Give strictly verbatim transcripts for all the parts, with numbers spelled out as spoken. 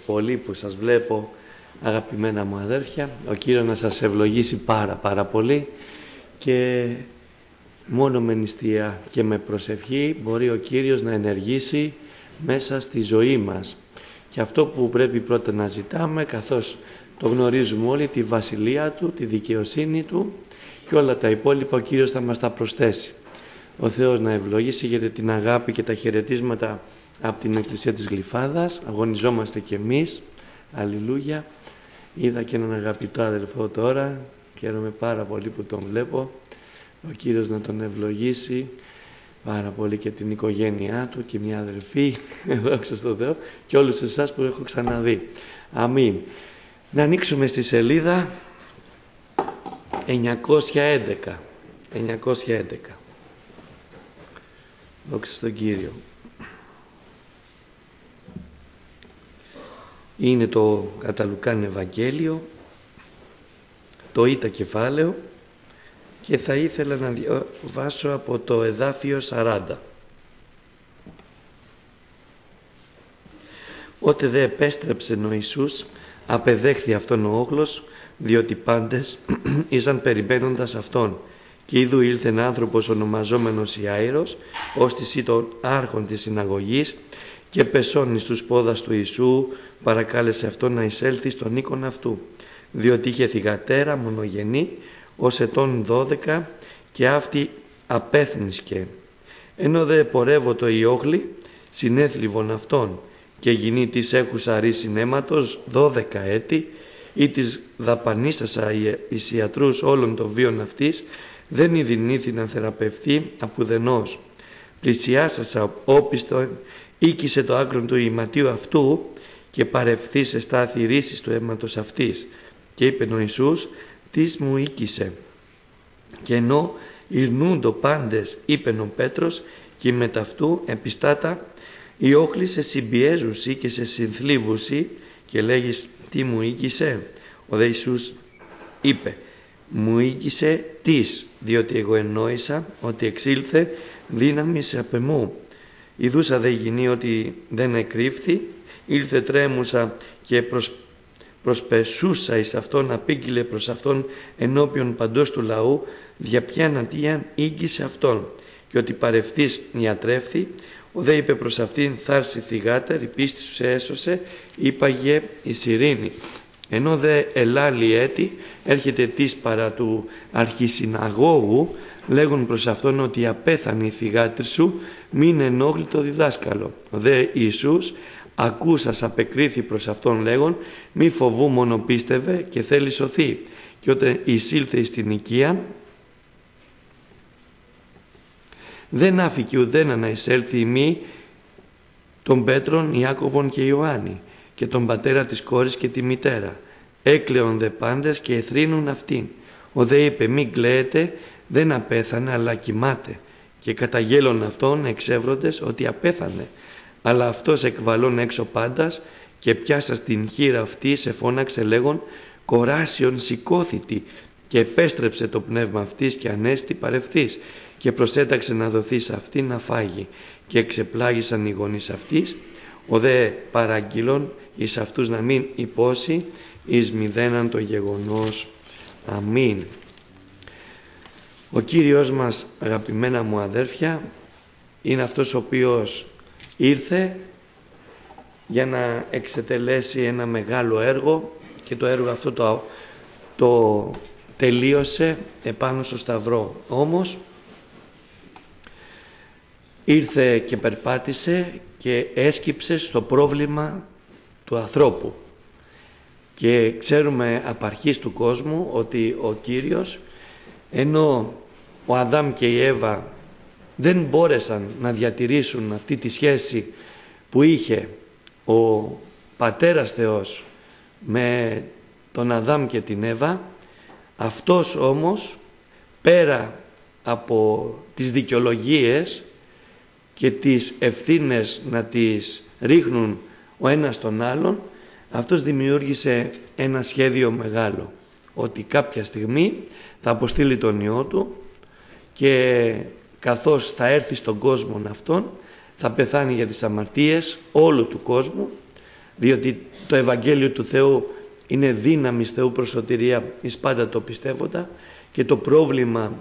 πολύ που σας βλέπω, αγαπημένα μου αδέρφια. Ο Κύριος να σας ευλογήσει πάρα πάρα πολύ, και μόνο με νηστεία και με προσευχή μπορεί ο Κύριος να ενεργήσει μέσα στη ζωή μας. Και αυτό που πρέπει πρώτα να ζητάμε, καθώς το γνωρίζουμε όλοι, τη βασιλεία Του, τη δικαιοσύνη Του, και όλα τα υπόλοιπα ο Κύριος θα μας τα προσθέσει. Ο Θεός να ευλογήσει, γιατί την αγάπη και τα χαιρετίσματα από την Εκκλησία της Γλυφάδας αγωνιζόμαστε κι εμείς. Αλληλούια. Είδα και έναν αγαπητό αδελφό τώρα, χαίρομαι πάρα πολύ που τον βλέπω. Ο Κύριος να τον ευλογήσει πάρα πολύ, και την οικογένειά του και μια αδελφή, δόξα στον Θεό, και όλους εσάς που έχω ξαναδεί. Αμήν. Να ανοίξουμε στη σελίδα εννιακόσια έντεκα. εννιακόσια έντεκα. Δόξα στον Κύριο. Είναι το κατά Λουκάν Ευαγγέλιο, το Ήτα κεφάλαιο, και θα ήθελα να διαβάσω από το εδάφιο σαράντα. Ότε δε επέστρεψεν ο Ιησούς, απεδέχθη αυτόν ο όχλος, διότι πάντες ήσαν περιμένοντας αυτόν. Και είδου ήλθεν άνθρωπος ονομαζόμενος Ιάειρος, ώστις ήταν άρχον της συναγωγής, και πεσών εις τους πόδας του Ιησού παρακάλεσε αυτόν να εισέλθει στον οίκον αυτού, διότι είχε θυγατέρα μονογενή ως ετών δώδεκα, και αυτή απέθνισκε. Ενώ δε πορεύωτο η όχλη, συνέθλιβον αυτόν, και γυνή της έχουσα ρίσιν αίματος δώδεκα έτη, ή της δαπανίσασα εις ιατρούς όλων των βίων αυτής, δεν ειδηνήθη να θεραπευθεί απουδενός. Πλησιάσασα όπιστον, οίκησε το άκρον του ηματίου αυτού, και παρευθύσε στάθη ρίσης του αίματος αυτής. Και είπε ο Ιησούς, τις μου οίκησε. Και ενώ ειρνούντο πάντες, είπεν ο Πέτρος, και μεταυτού επιστάτα η όχλη σε συμπιέζουσι και σε συνθλίβουσι, και λέγεις, τι μου οίκησε? Ο δε Ιησούς είπε, μου οίκησε τις, διότι εγώ εννόησα ότι εξήλθε δύναμις απ' εμού. Ιδούσα δε γινή ότι δεν εκρύφθη, ήλθε τρέμουσα και προς, προσπεσούσα εις αυτόν, απήγγειλε προς αυτόν ενώπιον παντός του λαού, δια ποιαν αντίαν ήγγισε αυτόν, και ότι παρευθείς ιατρεύθη. Ο δε είπε προς αυτήν, θάρση θυγάτερ, η πίστη σου σε έσωσε, είπαγε εις ειρήνη. Ενώ δε ελάλη έτη, έρχεται της παρά του αρχισυναγώγου, λέγουν προς αυτόν ότι απέθανε η θυγάτρη σου, μην ενόχλει το διδάσκαλο. Ο δε Ιησούς ακούσας απεκρίθη προς αυτόν λέγον, μη φοβού, μόνο πίστευε και θέλει σωθεί. Και όταν εισήλθε εις την οικία, δεν άφηκε ουδένα να εισέλθει ημί τον Πέτρον, Ιάκωβον και Ιωάννη, και τον πατέρα της κόρης και τη μητέρα. Έκλαιον δε πάντες και εθρύνουν αυτήν. Ο δε είπε, μην κλαίετε, δεν απέθανε αλλά κοιμάται. Και καταγέλων αυτών εξεύροντες ότι απέθανε. Αλλά αυτός εκβαλών έξω πάντας, και πιάσα στην χείρα αυτή σε φώναξε λέγον, κοράσιον σηκώθητη, και επέστρεψε το πνεύμα αυτής και ανέστη παρευθύς, και προσέταξε να δοθεί σε αυτή να φάγει. Και εξεπλάγησαν οι γονείς αυτής, ο δε παραγγείλων εις αυτούς να μην υπώσει εις μηδέναν το γεγονός. Αμήν. Ο Κύριος μας, αγαπημένα μου αδέρφια, είναι αυτός ο οποίος ήρθε για να εξετελέσει ένα μεγάλο έργο, και το έργο αυτό το, το τελείωσε επάνω στο Σταυρό. Όμως ήρθε και περπάτησε και έσκυψε στο πρόβλημα του ανθρώπου. Και ξέρουμε απ' αρχής του κόσμου ότι ο Κύριος, ενώ ο Αδάμ και η Εύα δεν μπόρεσαν να διατηρήσουν αυτή τη σχέση που είχε ο Πατέρας Θεός με τον Αδάμ και την Εύα, αυτός όμως, πέρα από τις δικαιολογίες και τις ευθύνες να τις ρίχνουν ο ένας τον άλλον, αυτός δημιούργησε ένα σχέδιο μεγάλο, ότι κάποια στιγμή θα αποστείλει τον Υιό Του, και καθώς θα έρθει στον κόσμο αυτόν, θα πεθάνει για τις αμαρτίες όλου του κόσμου, διότι το Ευαγγέλιο του Θεού είναι δύναμη Θεού προς σωτηρία εις πάντα το πιστεύοντα, και το πρόβλημα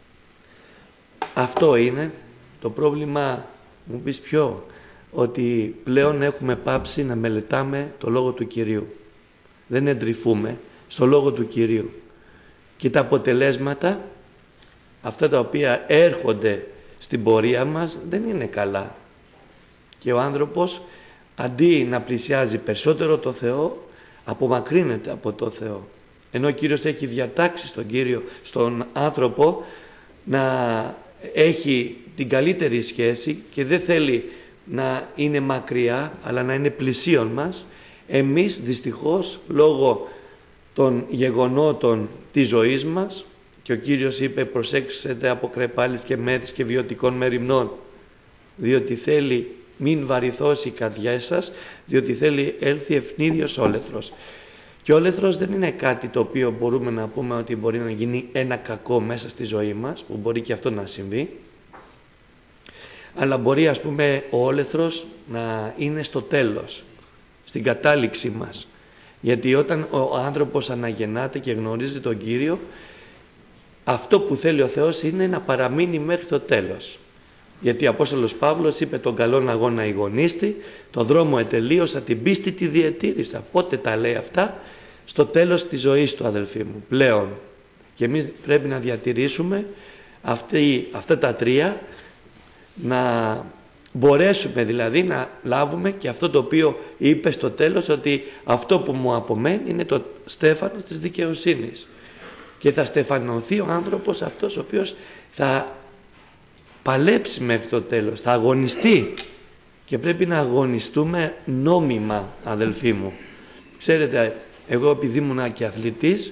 αυτό είναι, το πρόβλημα μου πεις ποιο, ότι πλέον έχουμε πάψει να μελετάμε το Λόγο του Κυρίου. Δεν εντρυφούμε στο Λόγο του Κυρίου. Και τα αποτελέσματα, αυτά τα οποία έρχονται στην πορεία μας, δεν είναι καλά. Και ο άνθρωπος, αντί να πλησιάζει περισσότερο το Θεό, απομακρύνεται από το Θεό. Ενώ ο Κύριος έχει διατάξει στον Κύριο, στον άνθρωπο, να έχει την καλύτερη σχέση και δεν θέλει να είναι μακριά, αλλά να είναι πλησίον μας. Εμείς δυστυχώς, λόγω των γεγονότων της ζωής μας, και ο Κύριος είπε προσέξτε από κρεπάλης και μέθης και βιωτικών μεριμνών, διότι θέλει μην βαρυθώσει η καρδιά σας, διότι θέλει έλθει ευνίδιος όλεθρος. Και ο όλεθρος δεν είναι κάτι το οποίο μπορούμε να πούμε ότι μπορεί να γίνει ένα κακό μέσα στη ζωή μας, που μπορεί και αυτό να συμβεί, αλλά μπορεί, ας πούμε, ο όλεθρος να είναι στο τέλος, στην κατάληξη μας. Γιατί όταν ο άνθρωπος αναγεννάται και γνωρίζει τον Κύριο, αυτό που θέλει ο Θεός είναι να παραμείνει μέχρι το τέλος. Γιατί ο Απόστολος Παύλος είπε τον καλόν αγώνα αγωνίστη, το δρόμο ετελείωσα, την πίστη τη διετήρησα. Πότε τα λέει αυτά? Στο τέλος της ζωής του, αδελφοί μου, πλέον. Και εμείς πρέπει να διατηρήσουμε αυτή, αυτά τα τρία, να μπορέσουμε δηλαδή να λάβουμε και αυτό το οποίο είπε στο τέλος, ότι αυτό που μου απομένει είναι το στέφανο της δικαιοσύνης. Και θα στεφανωθεί ο άνθρωπος αυτός ο οποίος θα παλέψει μέχρι το τέλος, θα αγωνιστεί. Και πρέπει να αγωνιστούμε νόμιμα, αδελφοί μου. Ξέρετε, εγώ επειδή ήμουν και αθλητής,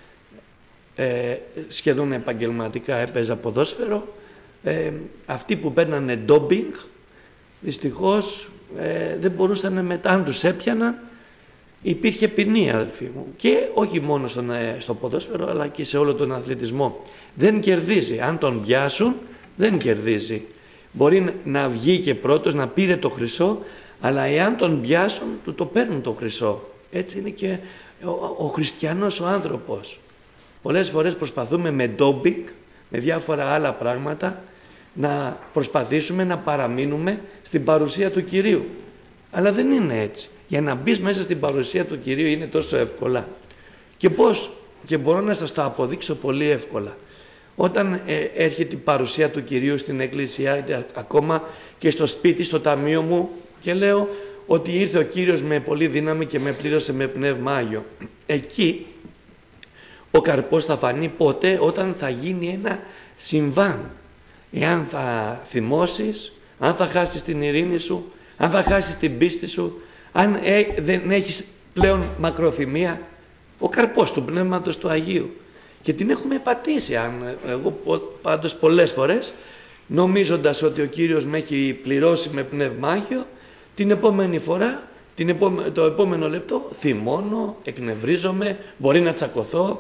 ε, σχεδόν επαγγελματικά έπαιζα ποδόσφαιρο, ε, αυτοί που παίρνανε ντόμπινγκ, δυστυχώς ε, δεν μπορούσαν μετά, αν τους έπιαναν, υπήρχε ποινή, αδελφοί μου. Και όχι μόνο στον, ε, στο ποδόσφαιρο, αλλά και σε όλο τον αθλητισμό. Δεν κερδίζει. Αν τον πιάσουν, δεν κερδίζει. Μπορεί να βγει και πρώτος, να πήρε το χρυσό, αλλά εάν τον πιάσουν, του το παίρνουν το χρυσό. Έτσι είναι και ο, ο χριστιανός ο άνθρωπος. Πολλές φορές προσπαθούμε με ντόμπινγκ, με διάφορα άλλα πράγματα, να προσπαθήσουμε να παραμείνουμε στην παρουσία του Κυρίου. Αλλά δεν είναι έτσι. Για να μπεις μέσα στην παρουσία του Κυρίου είναι τόσο εύκολα. Και πώς? Και μπορώ να σας το αποδείξω πολύ εύκολα. Όταν ε, έρχεται η παρουσία του Κυρίου στην εκκλησία, ακόμα και στο σπίτι, στο ταμείο μου, και λέω ότι ήρθε ο Κύριος με πολύ δύναμη και με πλήρωσε με πνεύμα Άγιο. Εκεί ο καρπός θα φανεί πότε? Όταν θα γίνει ένα συμβάν. Εάν θα θυμώσεις, αν θα χάσεις την ειρήνη σου, αν θα χάσεις την πίστη σου, αν ε, δεν έχεις πλέον μακροθυμία, ο καρπός του Πνεύματος του Αγίου. Και την έχουμε πατήσει, αν, εγώ πάντως πολλές φορές, νομίζοντας ότι ο Κύριος με έχει πληρώσει με Πνεύμα Άγιο, την επόμενη φορά, την επόμε, το επόμενο λεπτό, θυμώνω, εκνευρίζομαι, μπορεί να τσακωθώ,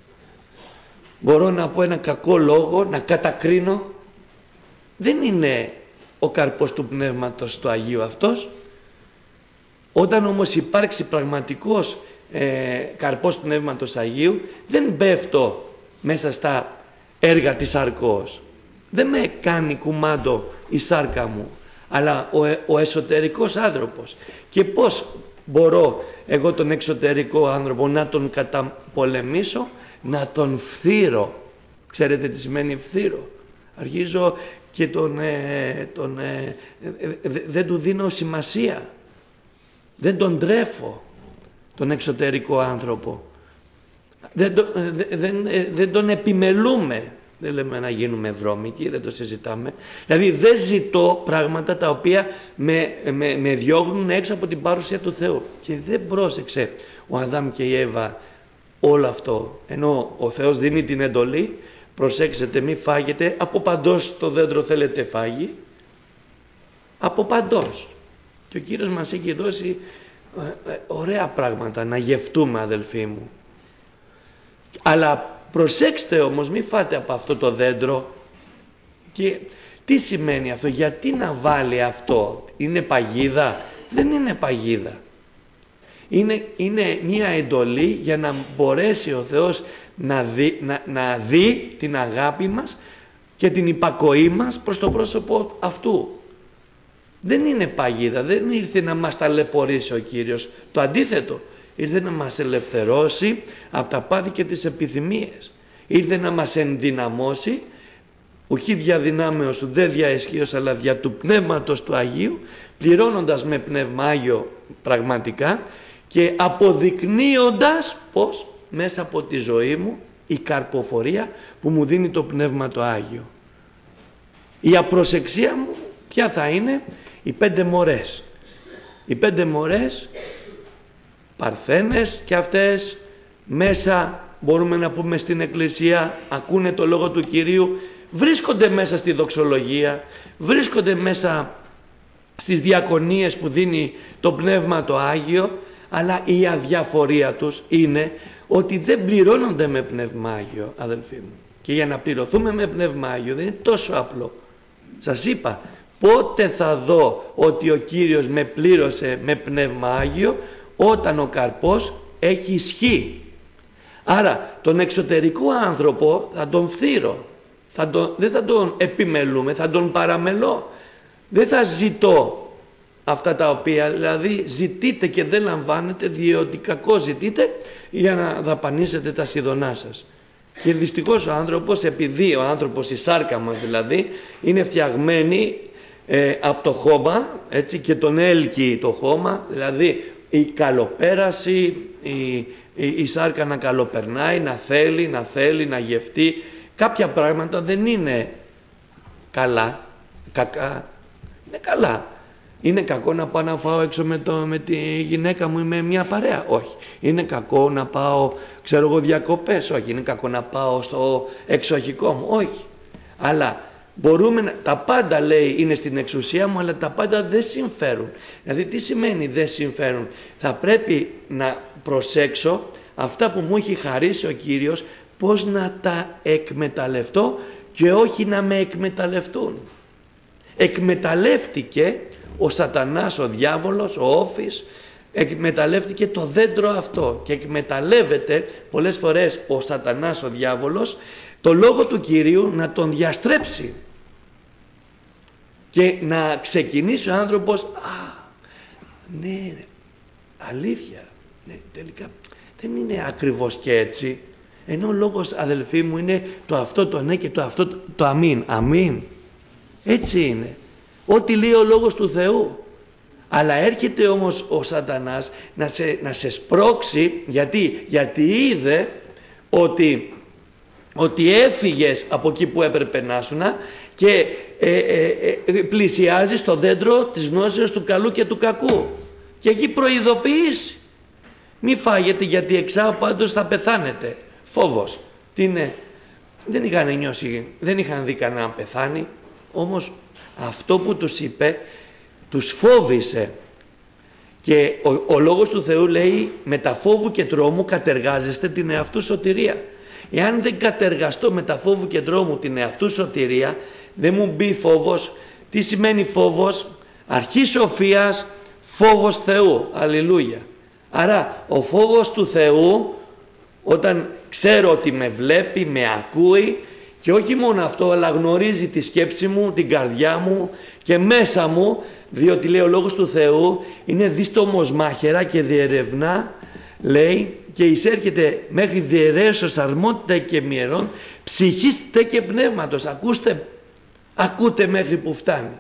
μπορώ να πω ένα κακό λόγο, να κατακρίνω. Δεν είναι ο καρπός του Πνεύματος του Αγίου αυτός. Όταν όμως υπάρξει πραγματικός ε, καρπός του Πνεύματος Αγίου, δεν πέφτω μέσα στα έργα της σαρκός. Δεν με κάνει κουμάντο η σάρκα μου, αλλά ο, ο εσωτερικός άνθρωπος. Και πώς μπορώ εγώ τον εξωτερικό άνθρωπο να τον καταπολεμήσω? Να τον φθείρω. Ξέρετε τι σημαίνει φθείρω? Αρχίζω και τον, ε, τον, ε, ε, δεν του δίνω σημασία. Δεν τον τρέφω τον εξωτερικό άνθρωπο. Δεν, το, ε, δεν, ε, δεν τον επιμελούμε. Δεν λέμε να γίνουμε βρώμικοι, δεν το συζητάμε. Δηλαδή δεν ζητώ πράγματα τα οποία με, με, με διώχνουν έξω από την παρουσία του Θεού. Και δεν πρόσεξε ο Αδάμ και η Εύα όλο αυτό. Ενώ ο Θεός δίνει την εντολή, προσέξτε, μη φάγετε, από παντός το δέντρο θέλετε φάγει, από παντός. Και ο Κύριος μας έχει δώσει ε, ε, ωραία πράγματα να γευτούμε, αδελφοί μου. Αλλά προσέξτε όμως, μη φάτε από αυτό το δέντρο. Και τι σημαίνει αυτό? Γιατί να βάλει αυτό? Είναι παγίδα? Δεν είναι παγίδα. Είναι, είναι μια εντολή για να μπορέσει ο Θεός να δει, να, να δει την αγάπη μας και την υπακοή μας προς το πρόσωπο αυτού. Δεν είναι παγίδα, δεν ήρθε να μας ταλαιπωρήσει ο Κύριος. Το αντίθετο, ήρθε να μας ελευθερώσει από τα πάθη και τις επιθυμίες. Ήρθε να μας ενδυναμώσει, οχι δια δυνάμεως του, δε δια ισχύος, αλλά δια του Πνεύματος του Αγίου, πληρώνοντας με Πνεύμα Άγιο πραγματικά και αποδεικνύοντας πως μέσα από τη ζωή μου η καρποφορία που μου δίνει το Πνεύμα το Άγιο. Η απροσεξία μου ποια θα είναι? Οι πέντε μορές. Οι πέντε μορές, παρθένες και αυτές, μέσα μπορούμε να πούμε στην Εκκλησία, ακούνε το Λόγο του Κυρίου, βρίσκονται μέσα στη δοξολογία, βρίσκονται μέσα στις διακονίες που δίνει το Πνεύμα το Άγιο, αλλά η αδιαφορία τους είναι ότι δεν πληρώνονται με Πνεύμα Άγιο, αδελφοί μου. Και για να πληρωθούμε με Πνεύμα Άγιο δεν είναι τόσο απλό. Σας είπα, πότε θα δω ότι ο Κύριος με πλήρωσε με Πνεύμα Άγιο? Όταν ο καρπός έχει ισχύ. Άρα τον εξωτερικό άνθρωπο θα τον φθείρω, θα τον, δεν θα τον επιμελούμε, θα τον παραμελώ. Δεν θα ζητώ αυτά τα οποία, δηλαδή ζητείτε και δεν λαμβάνετε, διότι κακό ζητείτε για να δαπανίσετε τα σιδωνά σας. Και δυστυχώς ο άνθρωπος, επειδή ο άνθρωπος, η σάρκα μας δηλαδή, είναι φτιαγμένη ε, από το χώμα, έτσι, και τον έλκει το χώμα, δηλαδή η καλοπέραση, η, η, η σάρκα να καλοπερνάει, να θέλει, να θέλει, να γευτεί. Κάποια πράγματα δεν είναι καλά, κακά, είναι καλά. Είναι κακό να πάω να φάω έξω με, το, με τη γυναίκα μου ή με μια παρέα? Όχι. Είναι κακό να πάω, ξέρω εγώ, διακοπές? Όχι. Είναι κακό να πάω στο εξοχικό μου? Όχι. Αλλά μπορούμε να, τα πάντα, λέει, είναι στην εξουσία μου, αλλά τα πάντα δεν συμφέρουν. Δηλαδή τι σημαίνει δεν συμφέρουν? Θα πρέπει να προσέξω αυτά που μου έχει χαρίσει ο Κύριος, πώς να τα εκμεταλλευτώ και όχι να με εκμεταλλευτούν. Εκμεταλλεύτηκε ο σατανάς, ο διάβολος, ο όφης, εκμεταλλεύτηκε το δέντρο αυτό και εκμεταλλεύεται πολλές φορές ο σατανάς, ο διάβολος, το Λόγο του Κυρίου να τον διαστρέψει και να ξεκινήσει ο άνθρωπος, α, ναι, αλήθεια, ναι, τελικά δεν είναι ακριβώς και έτσι, ενώ ο λόγος, αδελφοί μου, είναι το αυτό το ναι και το αυτό το αμήν. Αμήν. Έτσι είναι. Ό,τι λέει ο Λόγος του Θεού. Αλλά έρχεται όμως ο σατανάς να σε, να σε σπρώξει. Γιατί, γιατί είδε ότι, ότι έφυγες από εκεί που έπρεπε να ήσουν και ε, ε, ε, πλησιάζεις στο δέντρο της γνώσεως του καλού και του κακού. Και έχει προειδοποιήσει. Μη φάγετε, γιατί εξάω πάντως θα πεθάνετε. Φόβος. Τι είναι? Δεν είχαν νιώσει, δεν είχαν δει κανένα πεθάνει. Όμως αυτό που τους είπε τους φόβησε. Και ο, ο Λόγος του Θεού λέει, με τα φόβου και τρόμου κατεργάζεστε την εαυτού σωτηρία. Εάν δεν κατεργαστώ με τα φόβου και τρόμου την εαυτού σωτηρία, δεν μου μπει φόβος. Τι σημαίνει φόβος? Αρχή σοφίας, φόβος Θεού. Αλληλούια. Άρα ο φόβος του Θεού, όταν ξέρω ότι με βλέπει, με ακούει, και όχι μόνο αυτό, αλλά γνωρίζει τη σκέψη μου, την καρδιά μου και μέσα μου, διότι λέει ο Λόγος του Θεού είναι δίστομος μάχαιρα και διερευνά, λέει, και εισέρχεται μέχρι διαιρέσεως αρμότητα και μυερών, ψυχής τε και πνεύματος. Ακούστε, ακούτε μέχρι που φτάνει.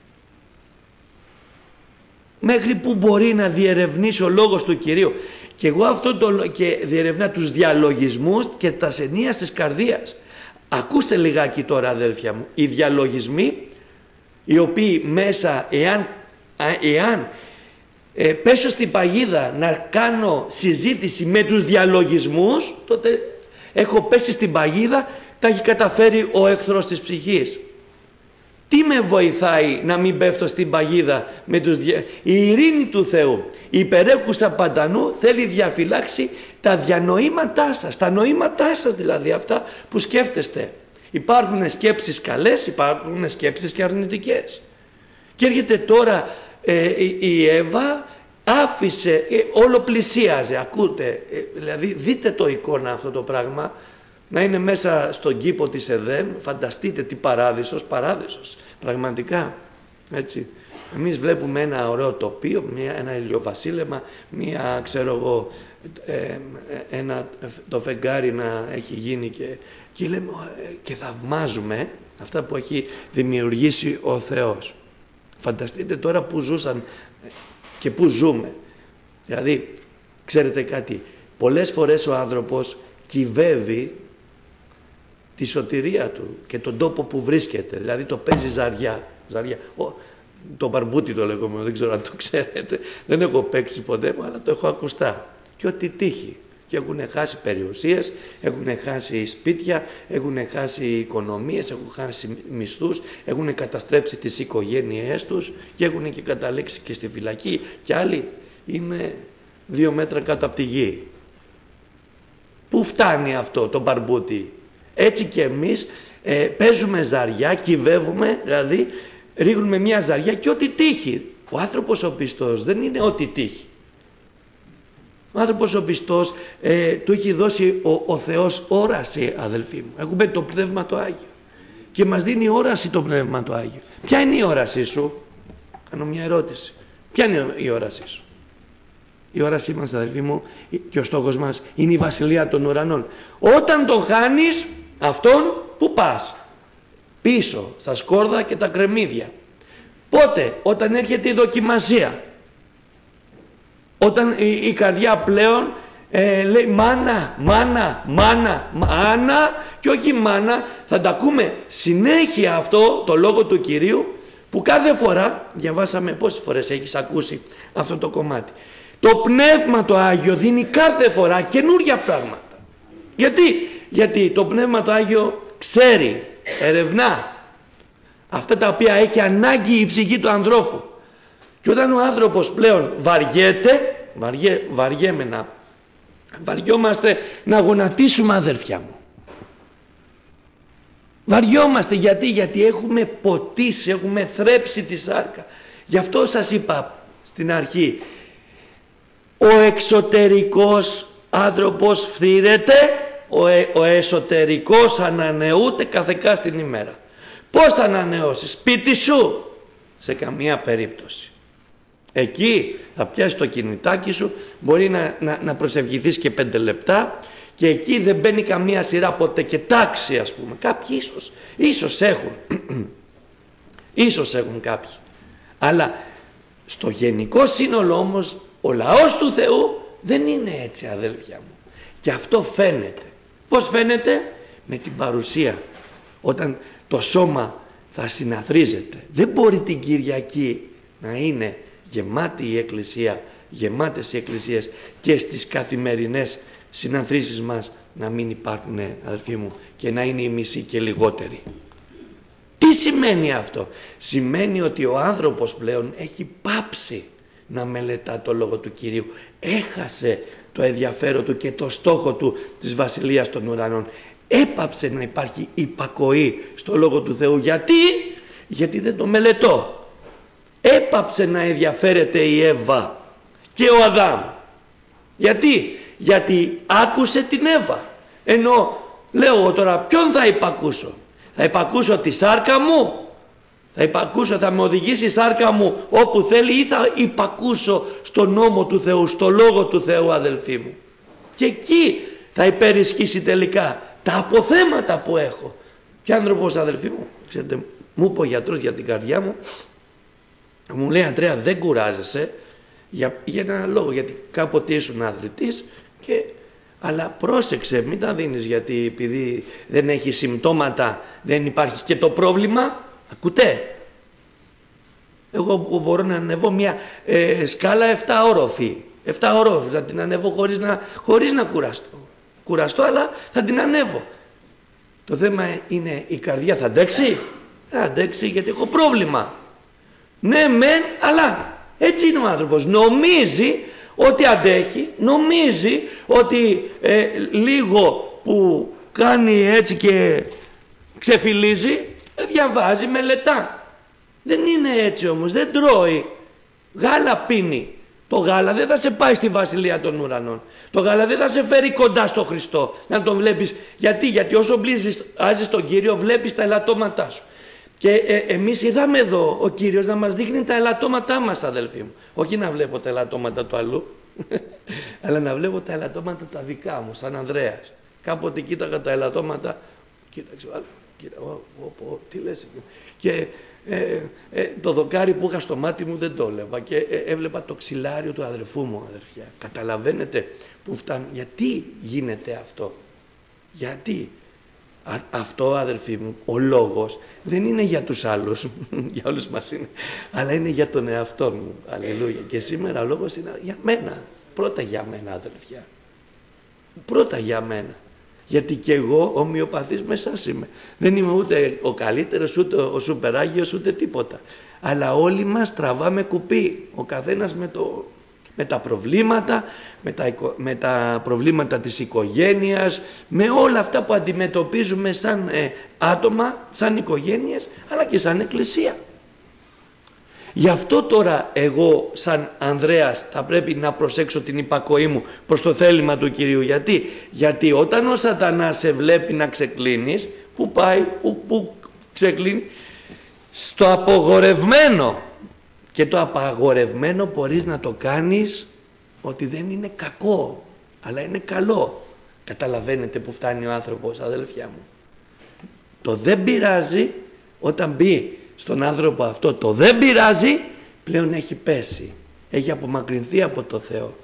Μέχρι που μπορεί να διερευνήσει ο Λόγος του Κυρίου. Και εγώ αυτό το, και διερευνά τους διαλογισμούς και τα ασθενεία της καρδίας. Ακούστε λιγάκι τώρα, αδέλφια μου, οι διαλογισμοί, οι οποίοι μέσα, εάν, εάν ε, πέσω στην παγίδα να κάνω συζήτηση με τους διαλογισμούς, τότε έχω πέσει στην παγίδα, τα έχει καταφέρει ο εχθρός της ψυχής. Τι με βοηθάει να μην πέφτω στην παγίδα με τους δια... Η ειρήνη του Θεού, η υπερέχουσα παντανού, θέλει διαφυλάξει τα διανοήματά σας, τα νοήματά σας δηλαδή, αυτά που σκέφτεστε. Υπάρχουν σκέψεις καλές, υπάρχουν σκέψεις και αρνητικές. Και έρχεται τώρα ε, η, η Εύα άφησε, ε, όλο πλησίαζε, ακούτε, ε, δηλαδή δείτε το εικόνα αυτό το πράγμα, να είναι μέσα στον κήπο της Εδέμ, φανταστείτε τι παράδεισος, παράδεισος, πραγματικά, έτσι. Εμείς βλέπουμε ένα ωραίο τοπίο, μια, ένα ηλιοβασίλεμα, μια, ξέρω εγώ, ε, ένα, το φεγγάρι να έχει γίνει και, και λέμε και θαυμάζουμε αυτά που έχει δημιουργήσει ο Θεός. Φανταστείτε τώρα που ζούσαν και που ζούμε. Δηλαδή, ξέρετε κάτι, πολλές φορές ο άνθρωπος κυβεύει τη σωτηρία του και τον τόπο που βρίσκεται. Δηλαδή το παίζει ζαριά. ζαριά. Ο, το μπαρμπούτι το λέγομαι, δεν ξέρω αν το ξέρετε. Δεν έχω παίξει ποτέ, αλλά το έχω ακουστά. Και ό,τι τύχει. Και έχουν χάσει περιουσίες, έχουν χάσει σπίτια, έχουν χάσει οικονομίες, έχουν χάσει μισθούς, έχουν καταστρέψει τις οικογένειές τους και έχουν και καταλήξει και στη φυλακή. Και άλλοι είναι δύο μέτρα κάτω από τη γη. Πού φτάνει αυτό το μπαρμπούτι? Έτσι και εμείς ε, παίζουμε ζαριά, κυβεύουμε, δηλαδή ρίχνουμε μια ζαριά και ό,τι τύχει. Ο άνθρωπος ο πιστός δεν είναι ό,τι τύχει. Ο άνθρωπος ο πιστός ε, του έχει δώσει ο, ο Θεός όραση, αδελφοί μου. Έχουμε το Πνεύμα το Άγιο και μας δίνει όραση το Πνεύμα το Άγιο. Ποια είναι η όρασή σου? Κάνω μια ερώτηση. Ποια είναι η όρασή σου? Η όρασή μας, αδελφοί μου, και ο στόχος μας είναι η βασιλεία των ουρανών. Όταν τον χάνεις αυτόν, πού πας? Πίσω, στα σκόρδα και τα κρεμμύδια. Πότε? Όταν έρχεται η δοκιμασία. Όταν η, η καρδιά πλέον ε, λέει μάνα, μάνα, μάνα, μάνα και όχι μάνα, θα τα ακούμε συνέχεια αυτό το λόγο του Κυρίου, που κάθε φορά, διαβάσαμε πόσες φορές έχεις ακούσει αυτό το κομμάτι. Το Πνεύμα το Άγιο δίνει κάθε φορά καινούρια πράγματα. Γιατί? Γιατί το Πνεύμα το Άγιο ξέρει, ερευνά αυτά τα οποία έχει ανάγκη η ψυχή του ανθρώπου. Και όταν ο άνθρωπος πλέον βαριέται, βαριέ, βαριέμαι να, βαριόμαστε να γονατίσουμε, αδερφιά μου. Βαριόμαστε γιατί, γιατί έχουμε ποτίσει, έχουμε θρέψει τη σάρκα. Γι' αυτό σας είπα στην αρχή, ο εξωτερικός άνθρωπος φθήρεται, ο, ε, ο εσωτερικός ανανεούται καθεκά στην ημέρα. Πώς θα ανανεώσεις? Σπίτι σου? Σε καμία περίπτωση. Εκεί θα πιάσεις το κινητάκι σου, μπορεί να, να, να προσευχηθείς και πέντε λεπτά και εκεί δεν μπαίνει καμία σειρά ποτέ και τάξη, ας πούμε. Κάποιοι ίσως, ίσως έχουν, ίσως έχουν κάποιοι. Αλλά στο γενικό σύνολο όμως ο λαός του Θεού δεν είναι έτσι, αδέλφια μου. Και αυτό φαίνεται. Πώς φαίνεται? Με την παρουσία. Όταν το σώμα θα συναθρίζεται. Δεν μπορεί την Κυριακή να είναι γεμάτη η Εκκλησία, γεμάτες οι εκκλησίες και στις καθημερινές συναθρήσεις μας να μην υπάρχουν, αδελφοί μου, και να είναι οι μισοί και λιγότεροι. Τι σημαίνει αυτό? Σημαίνει ότι ο άνθρωπος πλέον έχει πάψει να μελετά το λόγο του Κυρίου. Έχασε το ενδιαφέρον του και το στόχο του της βασιλείας των ουρανών. Έπαψε να υπάρχει υπακοή στο λόγο του Θεού. Γιατί? Γιατί δεν το μελετώ. Έπαψε να ενδιαφέρεται η Εύα και ο Αδάμ. Γιατί? Γιατί άκουσε την Εύα. Ενώ λέω εγώ τώρα ποιον θα υπακούσω? Θα υπακούσω τη σάρκα μου? Θα υπακούσω, θα με οδηγήσει η σάρκα μου όπου θέλει, ή θα υπακούσω στο νόμο του Θεού, στο λόγο του Θεού, αδελφοί μου? Και εκεί θα υπερισχύσει τελικά τα αποθέματα που έχω. Και άνθρωπος, αδελφοί μου, ξέρετε, μου είπε ο γιατρός για την καρδιά μου, μου λέει, Αντρέα, δεν κουράζεσαι για, για ένα λόγο, γιατί κάποτε ήσουν αθλητής και... Αλλά πρόσεξε, μην τα δίνεις, γιατί επειδή δεν έχει συμπτώματα δεν υπάρχει και το πρόβλημα. Ακούτε, εγώ μπορώ να ανεβώ μια ε, σκάλα εφτά όροφη, εφτά όροφη, θα την ανεβώ χωρίς να, χωρίς να κουραστώ. Κουραστώ, αλλά θα την ανέβω. Το θέμα είναι η καρδιά θα αντέξει? Θα αντέξει, γιατί έχω πρόβλημα. Ναι μεν, αλλά έτσι είναι ο άνθρωπος. Νομίζει ότι αντέχει, νομίζει ότι ε, λίγο που κάνει έτσι και ξεφυλίζει, διαβάζει, μελετά. Δεν είναι έτσι όμως, δεν τρώει. Γάλα πίνει. Το γάλα δεν θα σε πάει στη βασιλεία των ουρανών. Το γάλα δεν θα σε φέρει κοντά στο Χριστό να τον βλέπεις. Γιατί, γιατί όσο πλησιάζεις τον Κύριο βλέπεις τα ελαττώματά σου. Και ε, εμείς είδαμε εδώ ο Κύριος να μας δείχνει τα ελαττώματά μας, αδελφοί μου. Όχι να βλέπω τα ελαττώματα του αλλού, αλλά να βλέπω τα ελαττώματα τα δικά μου, σαν Ανδρέας. Κάποτε κοίταγα τα ελαττώματα, κοίταξε, κοίτα, ο, ο, ο, τι λες, και ε, ε, το δοκάρι που είχα στο μάτι μου δεν το έλεγα και ε, έβλεπα το ξυλάριο του αδερφού μου, αδερφιά. Καταλαβαίνετε που φτάνει, γιατί γίνεται αυτό, γιατί. Α, αυτό, αδερφοί μου, ο λόγος δεν είναι για τους άλλους, για όλους μας είναι, αλλά είναι για τον εαυτό μου. Αλληλούια. Και σήμερα ο λόγος είναι για μένα. Πρώτα για μένα, αδερφιά. Πρώτα για μένα. Γιατί και εγώ ομοιοπαθής με εσάς είμαι. Δεν είμαι ούτε ο καλύτερος, ούτε ο σούπεράγιος, ούτε τίποτα. Αλλά όλοι μας τραβάμε κουπί. Ο καθένας με το... με τα προβλήματα, με τα, με τα προβλήματα της οικογένειας, με όλα αυτά που αντιμετωπίζουμε σαν ε, άτομα, σαν οικογένειες, αλλά και σαν εκκλησία. Γι' αυτό τώρα εγώ σαν Ανδρέας θα πρέπει να προσέξω την υπακοή μου προς το θέλημα του Κυρίου. Γιατί, Γιατί όταν ο σατανάς σε βλέπει να ξεκλίνεις, που πάει, που, που ξεκλίνει, στο απογορευμένο. Και το απαγορευμένο μπορείς να το κάνεις ότι δεν είναι κακό, αλλά είναι καλό. Καταλαβαίνετε που φτάνει ο άνθρωπος, αδελφιά μου. Το δεν πειράζει, όταν μπει στον άνθρωπο αυτό το δεν πειράζει, πλέον έχει πέσει. Έχει απομακρυνθεί από το Θεό.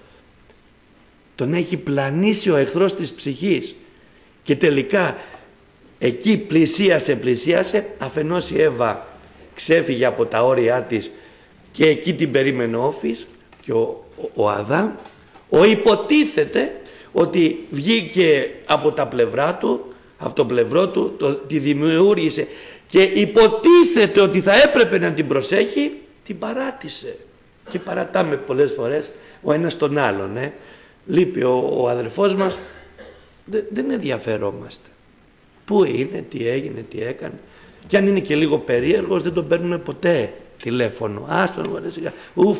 Τον έχει πλανήσει ο εχθρός της ψυχής. Και τελικά εκεί πλησίασε, πλησίασε, αφενός η Εύα ξέφυγε από τα όρια της και εκεί την περίμενε ο Όφης και ο, ο, ο Αδάμ. Ο υποτίθεται ότι βγήκε από τα πλευρά του, από το πλευρό του, το, τη δημιούργησε και υποτίθεται ότι θα έπρεπε να την προσέχει, την παράτησε. Και παρατάμε πολλές φορές ο ένας τον άλλον. Ε. Λείπει ο, ο αδερφός μας, Δε, δεν ενδιαφερόμαστε. Πού είναι, τι έγινε, τι έκανε. Και αν είναι και λίγο περίεργος δεν τον παίρνουμε ποτέ τηλέφωνο. Άστον μωρέ σιγά. Ουφ.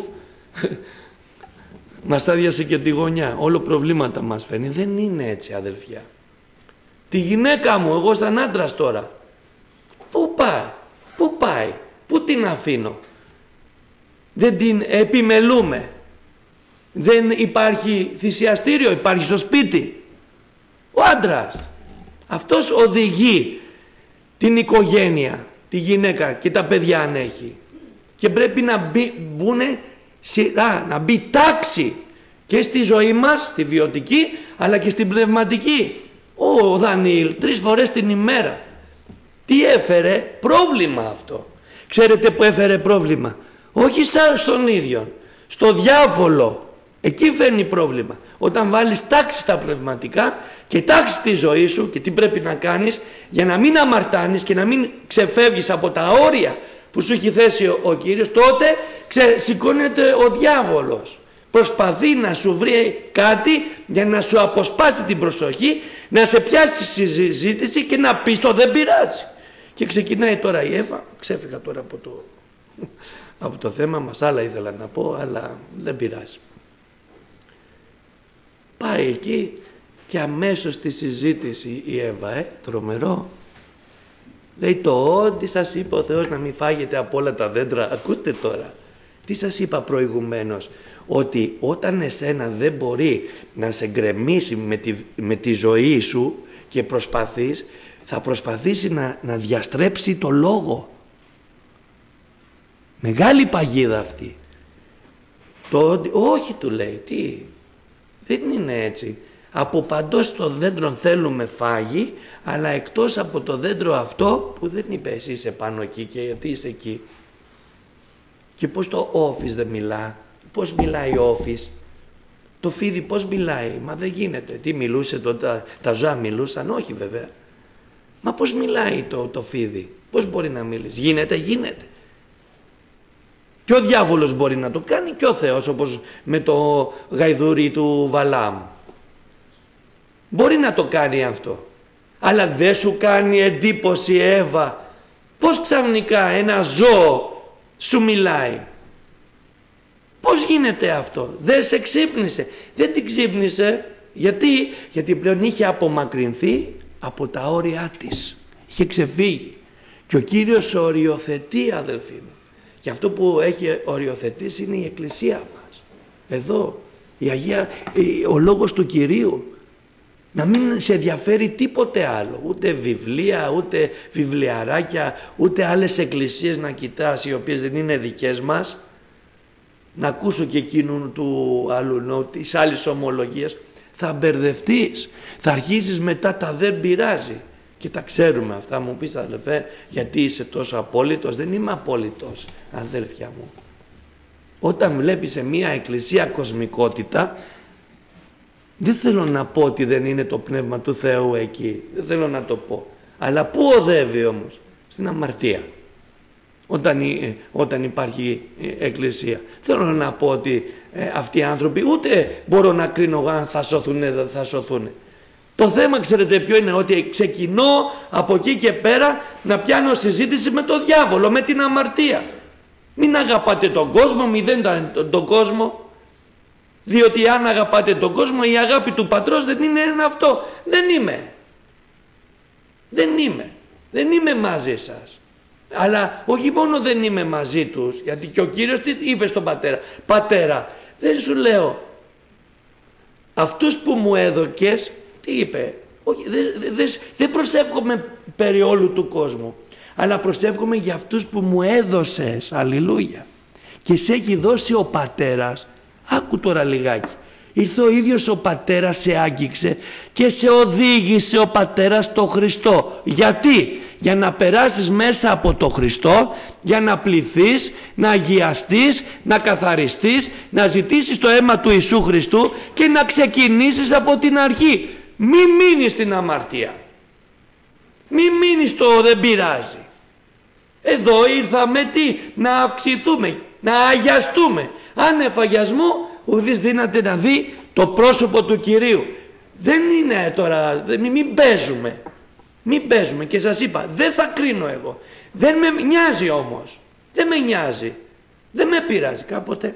Μας άδειασε και τη γωνιά. Όλο προβλήματα μας φέρνει. Δεν είναι έτσι, αδελφιά. Τη γυναίκα μου, εγώ σαν άντρας τώρα. Πού πάει, πού πάει, πού την αφήνω. Δεν την επιμελούμε. Δεν υπάρχει θυσιαστήριο, υπάρχει στο σπίτι. Ο άντρας. Αυτός οδηγεί την οικογένεια, τη γυναίκα και τα παιδιά αν έχει. Και πρέπει να μπει, μπουνε σειρά, να μπει τάξη και στη ζωή μας, τη βιωτική, αλλά και στην πνευματική. Ο Δανιήλ τρεις φορές την ημέρα. Τι έφερε? Πρόβλημα αυτό. Ξέρετε που έφερε πρόβλημα? Όχι σαν στον ίδιο, στο διάβολο. Εκεί φέρνει πρόβλημα. Όταν βάλεις τάξη στα πνευματικά και τάξη στη ζωή σου και τι πρέπει να κάνεις για να μην αμαρτάνεις και να μην ξεφεύγεις από τα όρια που σου έχει θέσει ο, ο Κύριος, τότε ξε, σηκώνεται ο διάβολος. Προσπαθεί να σου βρει κάτι για να σου αποσπάσει την προσοχή, να σε πιάσει στη συζήτηση και να πεις το δεν πειράζει. Και ξεκινάει τώρα η Εύα, ξέφυγα τώρα από το, από το θέμα μας, άλλα ήθελα να πω, αλλά δεν πειράζει. Πάει εκεί και αμέσως στη συζήτηση η Εύα, ε, τρομερό. Λέει το ότι σας είπε ο Θεός να μην φάγετε από όλα τα δέντρα. Ακούστε τώρα. Τι σας είπα προηγουμένως? Ότι όταν εσένα δεν μπορεί να σε γκρεμίσει με τη, με τη ζωή σου και προσπαθείς, θα προσπαθήσει να, να διαστρέψει το λόγο. Μεγάλη παγίδα αυτή. Το ότι, όχι του λέει, τι... Δεν είναι έτσι. Από παντός των δέντρων θέλουμε φάγη, αλλά εκτός από το δέντρο αυτό που δεν είπε εσύ είσαι πάνω εκεί και γιατί είσαι εκεί. Και πώς το όφις δεν μιλά, πώς μιλάει ο όφις, το φίδι πώς μιλάει, μα δεν γίνεται. Τι μιλούσε το, τα, τα ζώα μιλούσαν, όχι βέβαια. Μα πώς μιλάει το, το φίδι, πώς μπορεί να μιλήσει, γίνεται, γίνεται. Και ο διάβολος μπορεί να το κάνει και ο Θεός, όπως με το γαϊδούρι του Βαλάμ. Μπορεί να το κάνει αυτό. Αλλά δεν σου κάνει εντύπωση, Εύα, πώς ξαφνικά ένα ζώο σου μιλάει. Πώς γίνεται αυτό? Δεν σε ξύπνησε? Δεν την ξύπνησε. Γιατί? Γιατί πλέον είχε απομακρυνθεί από τα όρια της. Είχε ξεφύγει. Και ο Κύριος οριοθετεί, αδελφοί μου. Και αυτό που έχει οριοθετήσει είναι η Εκκλησία μας. Εδώ, η Αγία, ο λόγος του Κυρίου. Να μην σε ενδιαφέρει τίποτε άλλο. Ούτε βιβλία, ούτε βιβλιαράκια, ούτε άλλες εκκλησίες να κοιτάς, οι οποίες δεν είναι δικές μας. Να ακούσω και εκείνου του άλλου, της άλλης ομολογίας. Θα μπερδευτείς. Θα αρχίσεις μετά τα δεν πειράζει. Και τα ξέρουμε αυτά. Μου πεις, αδελφέ, γιατί είσαι τόσο απόλυτος? Δεν είμαι απόλυτος, αδέλφια μου. Όταν βλέπεις σε μια εκκλησία κοσμικότητα, δεν θέλω να πω ότι δεν είναι το Πνεύμα του Θεού εκεί. Δεν θέλω να το πω. Αλλά πού οδεύει όμως? Στην αμαρτία. Όταν, όταν υπάρχει εκκλησία. Θέλω να πω ότι ε, αυτοί οι άνθρωποι ούτε μπορώ να κρίνω αν θα σωθούν ή δεν θα σωθούν. Το θέμα, ξέρετε ποιο είναι? Ότι ξεκινώ από εκεί και πέρα να πιάνω συζήτηση με τον διάβολο, με την αμαρτία. Μην αγαπάτε τον κόσμο, μηδέν τον, τον κόσμο. Διότι αν αγαπάτε τον κόσμο, η αγάπη του πατρός δεν είναι ένα αυτό. Δεν είμαι. Δεν είμαι. Δεν είμαι μαζί σας. Αλλά όχι μόνο δεν είμαι μαζί τους, γιατί και ο Κύριος τι είπε στον πατέρα? Πατέρα, δεν σου λέω αυτούς που μου έδωκες, τι είπε? Όχι, δεν δε, δε προσεύχομαι περί όλου του κόσμου, αλλά προσεύχομαι για αυτούς που μου έδωσες. Αλληλούια. Και σε έχει δώσει ο πατέρας. Άκου τώρα λιγάκι. Ήρθε ο ίδιος ο πατέρας, σε άγγιξε και σε οδήγησε ο πατέρας στο Χριστό. Γιατί? Για να περάσεις μέσα από το Χριστό, για να πληθείς, να αγιαστείς, να καθαριστείς, να ζητήσεις το αίμα του Ιησού Χριστού και να ξεκινήσεις από την αρχή. Μη μείνεις στην αμαρτία. Μη μείνεις στο δεν πειράζει. Εδώ ήρθαμε τι? Να αυξηθούμε, να αγιαστούμε. Άνευ αγιασμού ουδής δύναται να δει το πρόσωπο του Κυρίου. Δεν είναι τώρα, μην, μην παίζουμε. Μην παίζουμε. Και σας είπα, δεν θα κρίνω εγώ. Δεν με νοιάζει όμως. Δεν με νοιάζει. Δεν με πειράζει. Κάποτε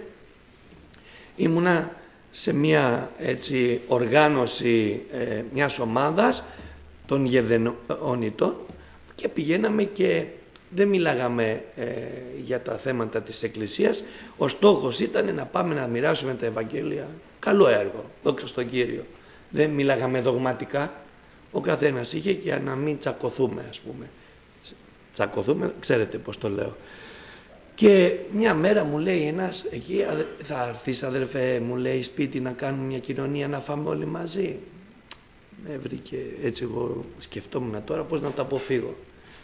ήμουνα σε μια έτσι οργάνωση ε, μιας ομάδας των Γεδεονιτών και πηγαίναμε και δεν μιλάγαμε ε, για τα θέματα της Εκκλησίας. Ο στόχος ήταν να πάμε να μοιράσουμε τα Ευαγγέλια. Καλό έργο, δόξα στον Κύριο. Δεν μιλάγαμε δογματικά. Ο καθένας είχε και να μην τσακωθούμε, ας πούμε. Τσακωθούμε, ξέρετε πώς το λέω. Και μια μέρα μου λέει ένας εκεί, θα έρθεις αδερφέ, μου λέει, σπίτι να κάνουμε μια κοινωνία, να φάμε όλοι μαζί. Με βρήκε έτσι, εγώ σκεφτόμουν τώρα πώς να το αποφύγω.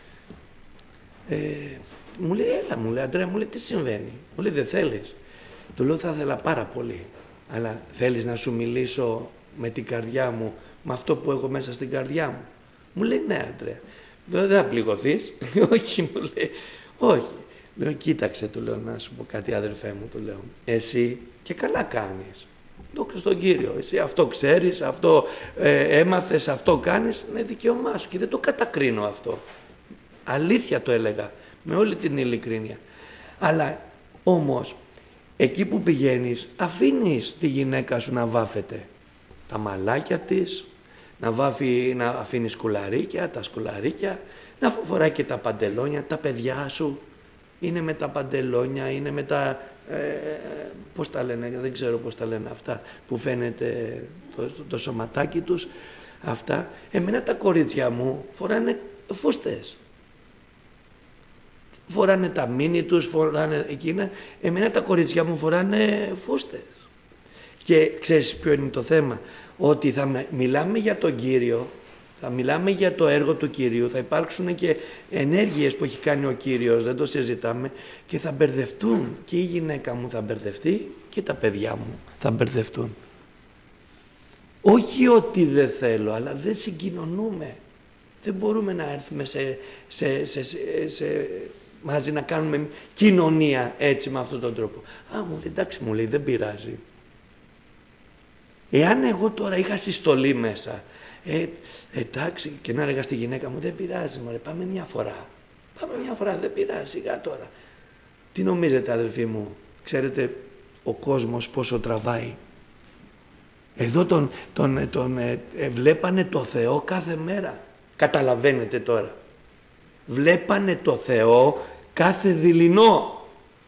Ε, μου λέει, έλα, μου λέει, Αντρέα, μου λέει, τι συμβαίνει? Μου λέει, δεν θέλεις? Του λέω, θα ήθελα πάρα πολύ, αλλά θέλεις να σου μιλήσω με την καρδιά μου, με αυτό που έχω μέσα στην καρδιά μου? Μου λέει, ναι, Αντρέα. Λέω, δεν θα πληγωθείς? Όχι, μου λέει, όχι. Λέω, κοίταξε, του λέω, να σου πω κάτι, αδερφέ μου, του λέω, εσύ και καλά κάνεις. Δόξα στον Κύριο, εσύ αυτό ξέρεις, αυτό ε, έμαθες, αυτό κάνεις, είναι δικαίωμά σου και δεν το κατακρίνω αυτό. Αλήθεια το έλεγα, με όλη την ειλικρίνεια. Αλλά όμως, εκεί που πηγαίνεις, αφήνεις τη γυναίκα σου να βάφεται. Τα μαλάκια της, να, βάφει, να αφήνει σκουλαρίκια, τα σκουλαρίκια, να φοράει και τα παντελόνια, τα παιδιά σου είναι με τα παντελόνια, είναι με τα, ε, πώς τα λένε, δεν ξέρω πώς τα λένε αυτά, που φαίνεται το, το, το σωματάκι τους, αυτά. Εμένα τα κορίτσια μου φοράνε φούστες. Φοράνε τα μίνι τους, φοράνε εκείνα. Εμένα τα κορίτσια μου φοράνε φούστες. Και ξέρεις ποιο είναι το θέμα? Ότι θα μιλάμε για τον Κύριο, θα μιλάμε για το έργο του Κυρίου, θα υπάρξουν και ενέργειες που έχει κάνει ο Κύριος, δεν το συζητάμε, και θα μπερδευτούν. Και η γυναίκα μου θα μπερδευτεί και τα παιδιά μου θα μπερδευτούν. Όχι ότι δεν θέλω, αλλά δεν συγκοινωνούμε. Δεν μπορούμε να έρθουμε σε, σε, σε, σε, σε, μαζί να κάνουμε κοινωνία έτσι, με αυτόν τον τρόπο. Α, μου λέει, εντάξει, μου λέει, δεν πειράζει. Εάν εγώ τώρα είχα συστολή μέσα, ε, εντάξει, και να έλεγα στη γυναίκα μου, δεν πειράζει, μωρέ, πάμε μια φορά. Πάμε μια φορά, δεν πειράζει, σιγά τώρα. Τι νομίζετε, αδελφοί μου? Ξέρετε, ο κόσμος πόσο τραβάει. Εδώ τον, τον, τον ε, ε, βλέπανε το Θεό κάθε μέρα. Καταλαβαίνετε τώρα. Βλέπανε το Θεό κάθε δειλινό.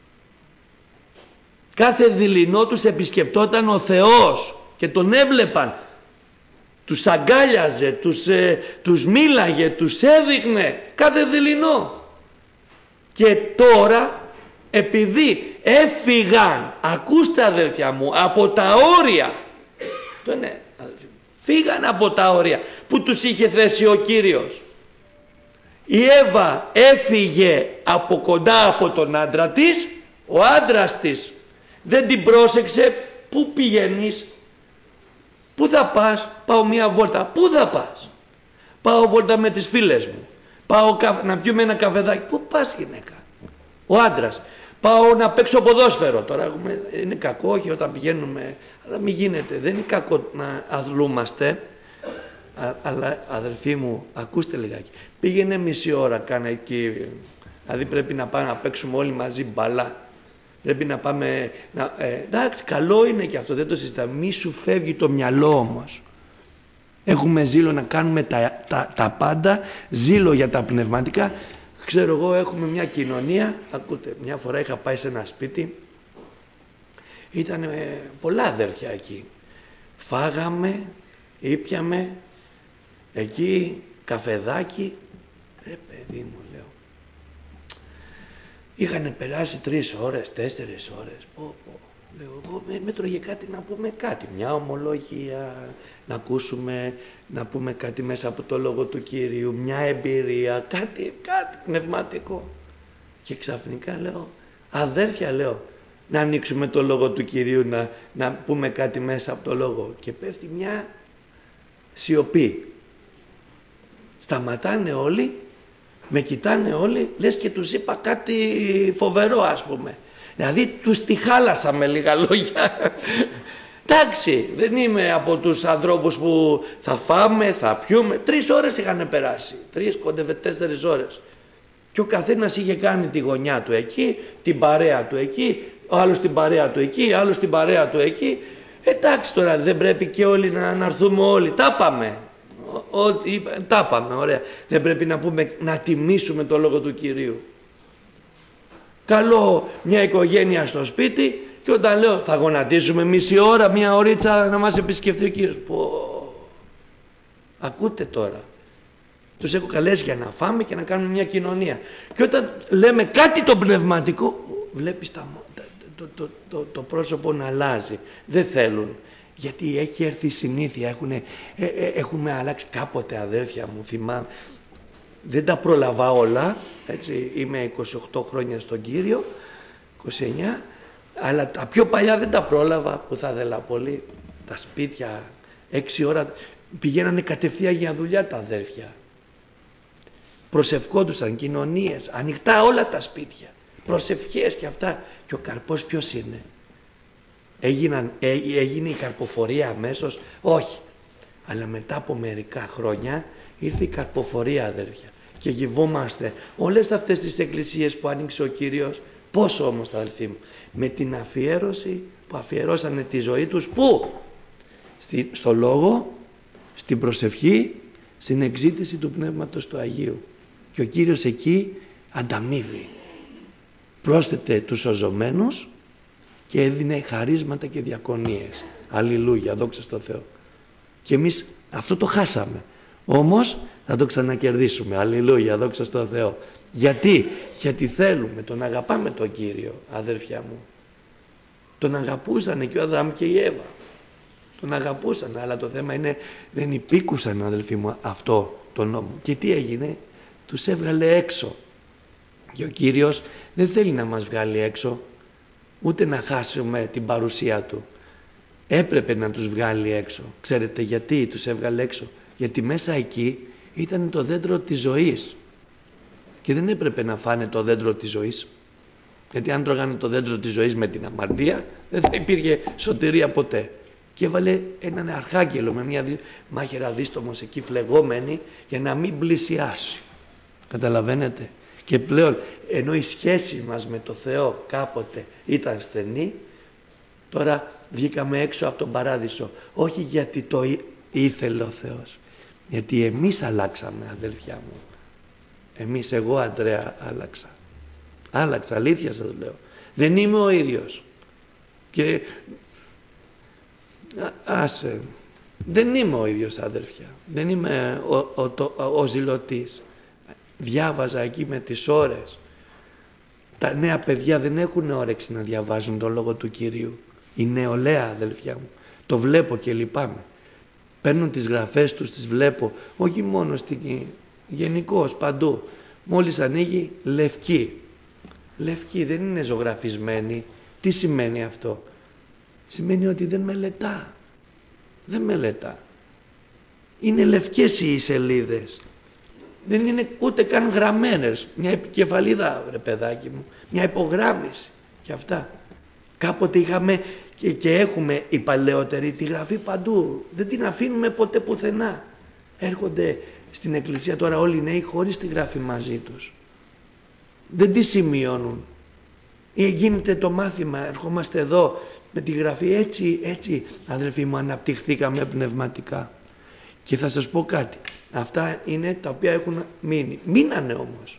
Κάθε δειλινό τους επισκεπτόταν ο Θεός και τον έβλεπαν. Τους αγκάλιαζε, τους, ε, τους μίλαγε, τους έδειχνε κάθε δειλινό. Και τώρα, επειδή έφυγαν, ακούστε αδέρφια μου, από τα όρια, το είναι, φύγαν από τα όρια που τους είχε θέσει ο Κύριος. Η Εύα έφυγε από κοντά από τον άντρα της, ο άντρας της δεν την πρόσεξε. Πού πηγαίνεις? Πού θα πας? Πάω μία βόλτα. Πού θα πας? Πάω βόλτα με τις φίλες μου. Πάω να πιούμε ένα καφεδάκι. Πού πας γυναίκα? Ο άντρας. Πάω να παίξω ποδόσφαιρο. Τώρα είναι κακό, όχι όταν πηγαίνουμε, αλλά μην γίνεται. Δεν είναι κακό να αθλούμαστε. Α, αλλά αδελφοί μου, ακούστε λιγάκι. Πήγαινε μισή ώρα κάνα εκεί. Δηλαδή πρέπει να πάμε να παίξουμε όλοι μαζί μπαλά. Πρέπει να πάμε, να, ε, εντάξει, καλό είναι και αυτό, δεν το συζητάμε. Μη σου φεύγει το μυαλό όμως. Έχουμε ζήλο να κάνουμε τα, τα, τα πάντα, ζήλο για τα πνευματικά. Ξέρω εγώ, έχουμε μια κοινωνία, ακούτε, μια φορά είχα πάει σε ένα σπίτι, ήταν ε, πολλά αδέρφια εκεί. Φάγαμε, ήπιαμε, εκεί καφεδάκι, ρε παιδί μου λέω. Είχαν περάσει τρεις ώρες, τέσσερις ώρες. Πω, πω. Λέω, εγώ με, με τρώγε κάτι να πούμε κάτι. Μια ομολογία, να ακούσουμε, να πούμε κάτι μέσα από το λόγο του Κυρίου. Μια εμπειρία, κάτι, κάτι πνευματικό. Και ξαφνικά λέω, αδέρφια λέω, να ανοίξουμε το λόγο του Κυρίου, να, να πούμε κάτι μέσα από το λόγο. Και πέφτει μια σιωπή. Σταματάνε όλοι. Με κοιτάνε όλοι, λες και τους είπα κάτι φοβερό ας πούμε. Δηλαδή τους τη χάλασα με λίγα λόγια. Εντάξει, δεν είμαι από τους ανθρώπους που θα φάμε, θα πιούμε. Τρεις ώρες είχαν περάσει. Τρεις, κόντευε τέσσερις ώρες. Και ο καθένας είχε κάνει τη γωνιά του εκεί, την παρέα του εκεί, ο άλλος την παρέα του εκεί, ο άλλος την παρέα του εκεί. Εντάξει τώρα, δεν πρέπει και όλοι να, να έρθουμε όλοι. Τα πάμε. Ό,τι τα πάμε, ωραία. Δεν πρέπει να πούμε, να τιμήσουμε το λόγο του Κυρίου. Καλό μια οικογένεια στο σπίτι και όταν λέω θα γονατίσουμε μισή ώρα, μια ωρίτσα να μας επισκεφτεί ο Κύριος. Πω. Ακούτε τώρα. Τους έχω καλέσει για να φάμε και να κάνουμε μια κοινωνία. Και όταν λέμε κάτι το πνευματικό, βλέπεις τα, το, το, το, το πρόσωπο να αλλάζει. Δεν θέλουν. Γιατί έχει έρθει η συνήθεια, έχουνε, ε, ε, έχουμε αλλάξει κάποτε αδέρφια μου, θυμάμαι. Δεν τα πρόλαβα όλα, έτσι, είμαι είκοσι οκτώ χρόνια στον Κύριο, είκοσι εννιά, αλλά τα πιο παλιά δεν τα πρόλαβα που θα ήθελα πολύ. Τα σπίτια, έξι ώρα, πηγαίνανε κατευθείαν για δουλειά τα αδέρφια. Προσευχόντουσαν, κοινωνίες, ανοιχτά όλα τα σπίτια, προσευχές και αυτά. Και ο καρπός ποιος είναι? Έγιναν, έ, έγινε η καρποφορία αμέσως? Όχι. Αλλά μετά από μερικά χρόνια ήρθε η καρποφορία αδέρφια. Και γευόμαστε όλες αυτές τις εκκλησίες που άνοιξε ο Κύριος. Πόσο όμως αδελφοί μου? Με την αφιέρωση που αφιερώσανε τη ζωή τους. Πού? Στη, στο λόγο, στην προσευχή, στην εξήτηση του Πνεύματος του Αγίου. Και ο Κύριος εκεί ανταμείβει. Πρόσθετε τους σωζωμένους και έδινε χαρίσματα και διακονίες. Αλληλούια, δόξα στον Θεό. Και εμείς αυτό το χάσαμε. Όμως θα το ξανακερδίσουμε. Αλληλούια, δόξα στον Θεό. Γιατί? Γιατί θέλουμε, τον αγαπάμε τον Κύριο, αδέρφια μου. Τον αγαπούσανε και ο Αδάμ και η Εύα. Τον αγαπούσαν, αλλά το θέμα είναι δεν υπήκουσαν, αδελφοί μου, αυτό το νόμο. Και τι έγινε? Τους έβγαλε έξω. Και ο Κύριος δεν θέλει να μας βγάλει έξω, ούτε να χάσουμε την παρουσία Του. Έπρεπε να τους βγάλει έξω. Ξέρετε γιατί τους έβγαλε έξω? Γιατί μέσα εκεί ήταν το δέντρο της ζωής. Και δεν έπρεπε να φάνε το δέντρο της ζωής. Γιατί αν τρώγανε το δέντρο της ζωής με την αμαρτία, δεν θα υπήρχε σωτηρία ποτέ. Και έβαλε έναν αρχάγγελο με μια μάχαιρα δίστομος εκεί φλεγόμενη για να μην πλησιάσει. Καταλαβαίνετε? Και πλέον ενώ η σχέση μας με το Θεό κάποτε ήταν στενή, Τώρα βγήκαμε έξω από τον παράδεισο. Όχι γιατί το ήθελε ο Θεός. Γιατί εμείς αλλάξαμε, αδέλφια μου. Εμείς, εγώ Ανδρέα, άλλαξα. Άλλαξα, αλήθεια σας λέω. Δεν είμαι ο ίδιος. Και άσε, δεν είμαι ο ίδιος, αδέλφια. Δεν είμαι ο, ο, ο, ο, ο ζηλωτής. Διάβαζα εκεί με τις ώρες. Τα νέα παιδιά δεν έχουν όρεξη να διαβάζουν τον λόγο του Κυρίου. Η νεολαία, αδελφιά μου. Το βλέπω και λυπάμαι. Παίρνω τις γραφές τους, τις βλέπω. Όχι μόνο στην... γενικώς, παντού. Μόλις ανοίγει, λευκή. Λευκή, δεν είναι ζωγραφισμένη. Τι σημαίνει αυτό? Σημαίνει ότι δεν μελετά. Δεν μελετά. Είναι λευκές οι σελίδες. Δεν είναι ούτε καν γραμμένες. Μια επικεφαλίδα, ρε παιδάκι μου. Μια υπογράμμιση. Και αυτά. Κάποτε είχαμε και, και έχουμε οι παλαιότεροι τη γραφή παντού. Δεν την αφήνουμε ποτέ πουθενά. Έρχονται στην εκκλησία τώρα όλοι οι νέοι χωρίς τη γραφή μαζί τους. Δεν τη σημειώνουν. Ή γίνεται το μάθημα, ερχόμαστε εδώ με τη γραφή. Έτσι, έτσι αδελφοί μου, αναπτυχθήκαμε πνευματικά. Και θα σας πω κάτι. Αυτά είναι τα οποία έχουν μείνει. Μείνανε όμως.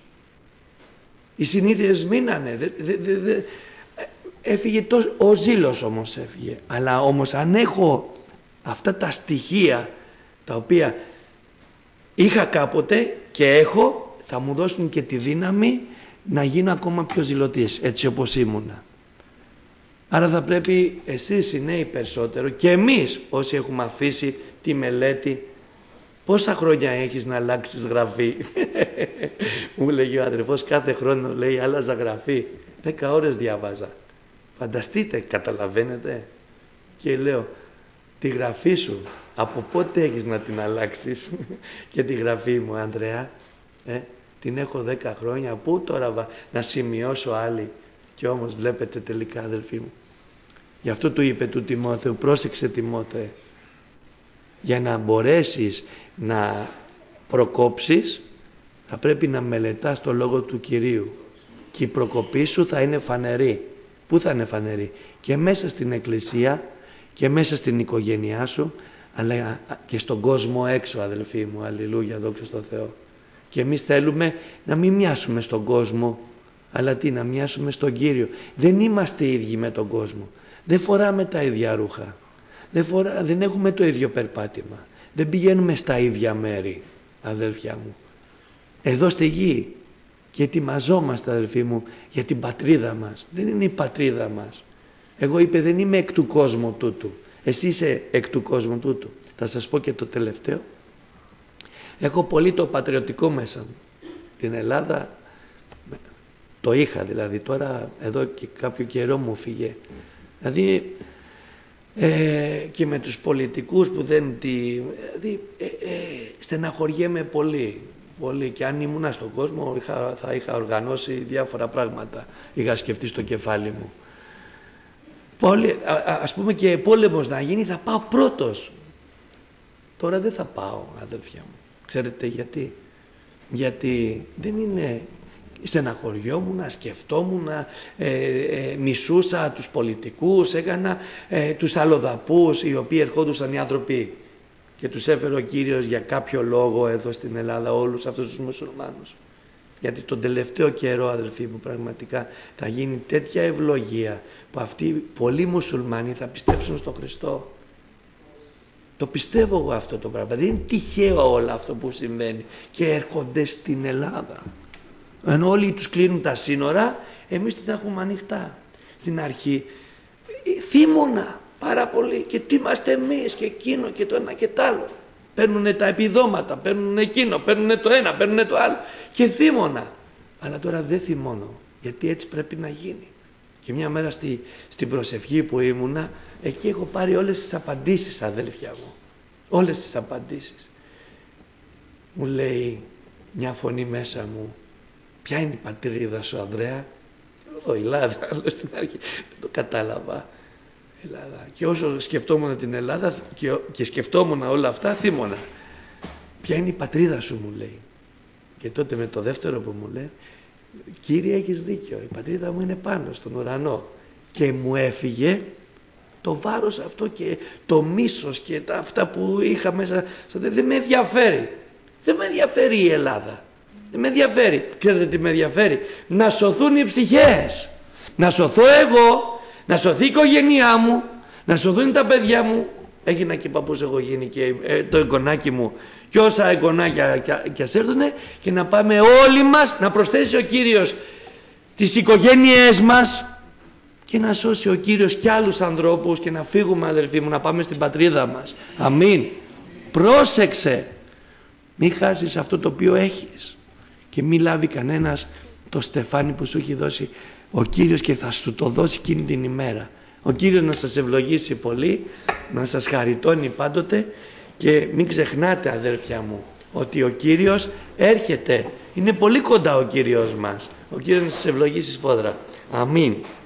Οι συνήθειες μείνανε. Δε, δε, δε, δε. Έφυγε το, ο ζήλος όμως έφυγε. Αλλά όμως αν έχω αυτά τα στοιχεία τα οποία είχα κάποτε και έχω, θα μου δώσουν και τη δύναμη να γίνω ακόμα πιο ζηλωτής, έτσι όπως ήμουνα. Άρα θα πρέπει εσείς οι νέοι περισσότερο και εμείς όσοι έχουμε αφήσει τη μελέτη. Πόσα χρόνια έχεις να αλλάξεις γραφή? Μου λέγει ο αδερφός, κάθε χρόνο λέει άλλαζα γραφή. Δέκα ώρες διάβαζα. Φανταστείτε, καταλαβαίνετε? Και λέω, τη γραφή σου από πότε έχεις να την αλλάξεις? Και τη γραφή μου, Ανδρέα, ε, την έχω δέκα χρόνια. Πού τώρα να σημειώσω άλλη? Και όμως βλέπετε τελικά, αδελφοί μου, γι' αυτό του είπε του Τιμόθεου, πρόσεξε Τιμόθεε, για να μπορέσεις να προκόψεις θα πρέπει να μελετάς το λόγο του Κυρίου και η προκοπή σου θα είναι φανερή. Πού θα είναι φανερή? Και μέσα στην εκκλησία και μέσα στην οικογένειά σου, αλλά και στον κόσμο έξω, αδελφοί μου. Αλληλούια, δόξα στον Θεό. Και εμείς θέλουμε να μην μοιάσουμε στον κόσμο, αλλά τι, να μοιάσουμε στον Κύριο. Δεν είμαστε ίδιοι με τον κόσμο. Δεν φοράμε τα ίδια ρούχα. Δεν, φορά, δεν έχουμε το ίδιο περπάτημα. Δεν πηγαίνουμε στα ίδια μέρη, αδέλφια μου. Εδώ στη γη και ετοιμαζόμαστε, αδελφοί μου, για την πατρίδα μας. Δεν είναι η πατρίδα μας. Εγώ είπε, δεν είμαι εκ του κόσμου τούτου. Εσύ είσαι εκ του κόσμου τούτου. Θα σας πω και το τελευταίο. Έχω πολύ το πατριωτικό μέσα μου. Την Ελλάδα το είχα, δηλαδή τώρα εδώ και κάποιο καιρό μου φύγε. Δηλαδή ε, και με τους πολιτικούς που δεν τη... Δηλαδή ε, ε, στεναχωριέμαι πολύ. Πολύ. Και αν ήμουνα στον κόσμο είχα, θα είχα οργανώσει διάφορα πράγματα. Είχα σκεφτεί στο κεφάλι μου. Πόλε, α, ας πούμε και πόλεμος να γίνει, θα πάω πρώτος. Τώρα δεν θα πάω, αδελφιά μου. Ξέρετε γιατί? Γιατί δεν είναι... Στεναχωριόμουν, σκεφτόμουν, ε, ε, μισούσα τους πολιτικούς, έκανα ε, τους αλλοδαπούς, οι οποίοι ερχόντουσαν οι άνθρωποι και τους έφερε ο Κύριος για κάποιο λόγο εδώ στην Ελλάδα όλους αυτούς τους μουσουλμάνους. Γιατί τον τελευταίο καιρό, αδελφοί μου, πραγματικά θα γίνει τέτοια ευλογία που αυτοί πολλοί μουσουλμάνοι θα πιστέψουν στον Χριστό. Το πιστεύω εγώ αυτό το πράγμα. Δεν είναι τυχαίο όλο αυτό που συμβαίνει και έρχονται στην Ελλάδα. Ενώ όλοι τους κλείνουν τα σύνορα, εμείς την έχουμε ανοιχτά. Στην αρχή θύμωνα πάρα πολύ και τι είμαστε εμείς και εκείνο και το ένα και το άλλο. Παίρνουνε τα επιδόματα, παίρνουνε εκείνο, παίρνουνε το ένα, παίρνουνε το άλλο και θύμωνα. Αλλά τώρα δεν θυμώνω, γιατί έτσι πρέπει να γίνει. Και μια μέρα στη, στην προσευχή που ήμουνα, εκεί έχω πάρει όλες τις απαντήσεις, αδέλφια μου. Όλες τις απαντήσεις. Μου λέει μια φωνή μέσα μου, ποια είναι η πατρίδα σου, Ανδρέα? Εδώ, η Ελλάδα, στην αρχή δεν το κατάλαβα. Ελλάδα. Και όσο σκεφτόμουν την Ελλάδα και, και σκεφτόμουν όλα αυτά, θύμωνα. Ποια είναι η πατρίδα σου, μου λέει. Και τότε με το δεύτερο που μου λέει, Κύριε, έχεις δίκιο, η πατρίδα μου είναι πάνω στον ουρανό. Και μου έφυγε το βάρος αυτό και το μίσος και τα, αυτά που είχα μέσα, δεν με ενδιαφέρει. Δεν με ενδιαφέρει η Ελλάδα. Δεν με ενδιαφέρει. Ξέρετε τι με ενδιαφέρει? Να σωθούν οι ψυχές. Να σωθώ εγώ, να σωθεί η οικογένειά μου, να σωθούν τα παιδιά μου. Έγινα και παππούς έχω γίνει και ε, το εγγονάκι μου και όσα εγγονάκια κι ας έρθουνε, και να πάμε όλοι μας, να προσθέσει ο Κύριος τις οικογένειές μας και να σώσει ο Κύριος και άλλους ανθρώπους και να φύγουμε, αδερφοί μου, να πάμε στην πατρίδα μας. Αμήν. Πρόσεξε, μη χάσεις αυτό το οποίο έχεις και μη λάβει κανένας το στεφάνι που σου έχει δώσει ο Κύριος και θα σου το δώσει εκείνη την ημέρα. Ο Κύριος να σας ευλογήσει πολύ, να σας χαριτώνει πάντοτε, και μην ξεχνάτε, αδέρφια μου, ότι ο Κύριος έρχεται. Είναι πολύ κοντά ο Κύριος μας. Ο Κύριος να σας ευλογήσει σφόδρα. Αμήν.